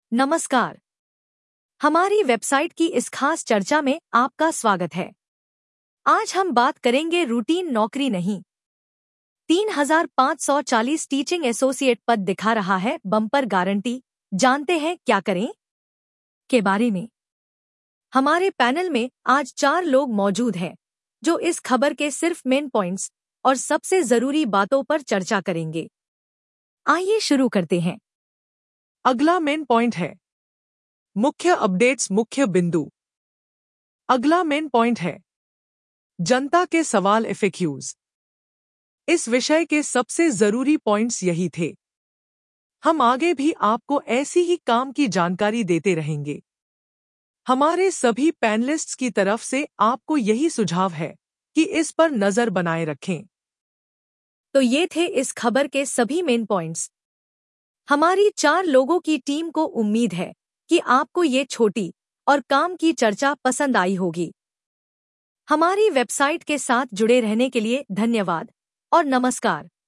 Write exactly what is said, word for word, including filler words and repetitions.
नमस्कार। हमारी वेबसाइट की इस खास चर्चा में आपका स्वागत है। आज हम बात करेंगे रूटीन नौकरी नहीं। तीन हज़ार पाँच सौ चालीस टीचिंग एसोसिएट पद दिखा रहा है बम्पर गारंटी। जानते हैं क्या करें के बारे में। हमारे पैनल में आज चार लोग मौजूद हैं जो इस खबर के सिर्फ मेन पॉइंट्स और सबसे जरूरी बातों पर चर्चा करेंगे। आइए शुरू करते हैं। अगला मेन पॉइंट है मुख्य अपडेट्स। मुख्य बिंदु। अगला मेन पॉइंट है जनता के सवाल एफएक्यूज। इस विषय के सबसे जरूरी पॉइंट्स यही थे। हम आगे भी आपको ऐसी ही काम की जानकारी देते रहेंगे। हमारे सभी पैनलिस्ट्स की तरफ से आपको यही सुझाव है कि इस पर नजर बनाए रखें। तो ये थे इस खबर के सभी मेन पॉइंट्स। हमारी चार लोगों की टीम को उम्मीद है कि आपको ये छोटी और काम की चर्चा पसंद आई होगी। हमारी वेबसाइट के साथ जुड़े रहने के लिए धन्यवाद और नमस्कार।